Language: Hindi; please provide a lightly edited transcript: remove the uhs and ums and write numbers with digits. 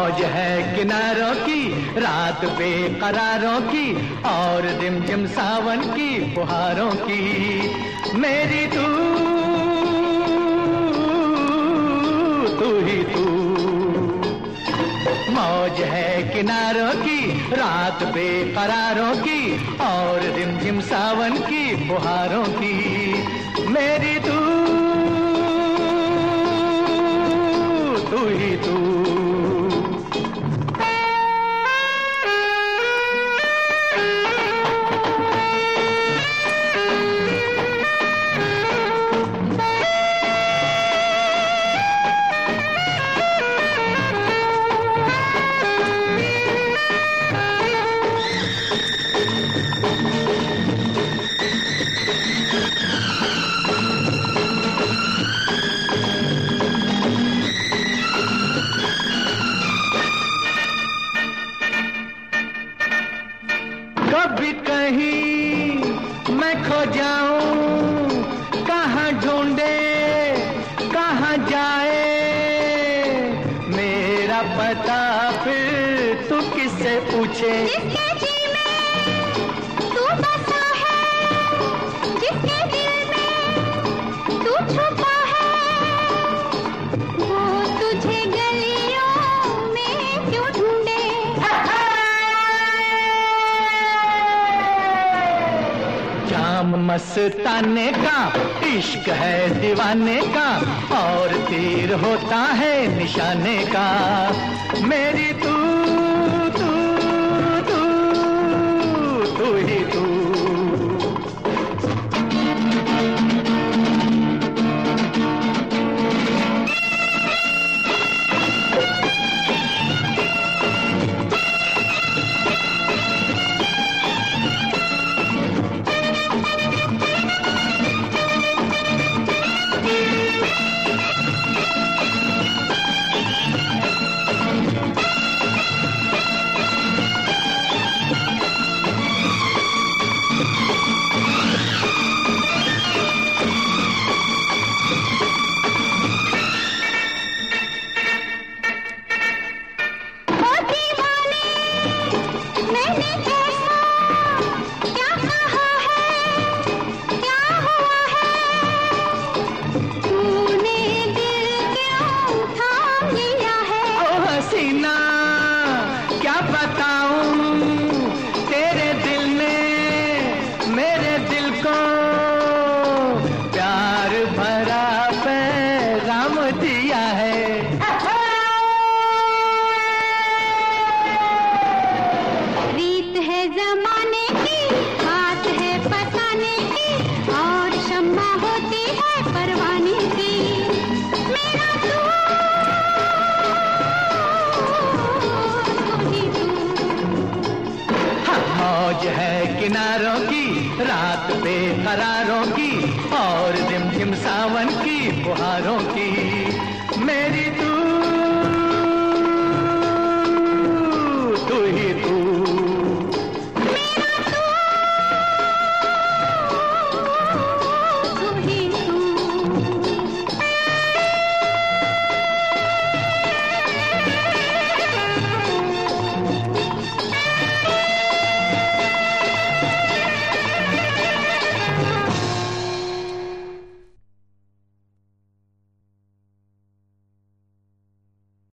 मौज है किनारों की, रात बेकरारों की, और रिमझिम सावन की फुहारों की। मेरी तू ही तू। मौज है किनारों की, रात बेकरारों की, और रिमझिम सावन की फुहारों की। मेरी तू ही तू। कभी कहीं मैं खो जाऊं, कहाँ ढूंढे कहाँ जाए मेरा पता, फिर तू किससे पूछे। जिसके जी में तू बसा है, जिसके दिल में तू छुपा है, वो तुझे गलियों में क्यों ढूंढे। जाम मस्ताने का इश्क है दीवाने का, और तीर होता है निशाने का। मेरी तू ही तू। क्या बताऊं तेरे दिल ने मेरे दिल को प्यार भरा पैगाम दिया है। रीत है जमाने की, बात है फसाने की, और शम्मा होती है परवाने की। मेरा तू मौज है किनारों की, रात बेकरारों की, और रिमझिम सावन की फुहारों की।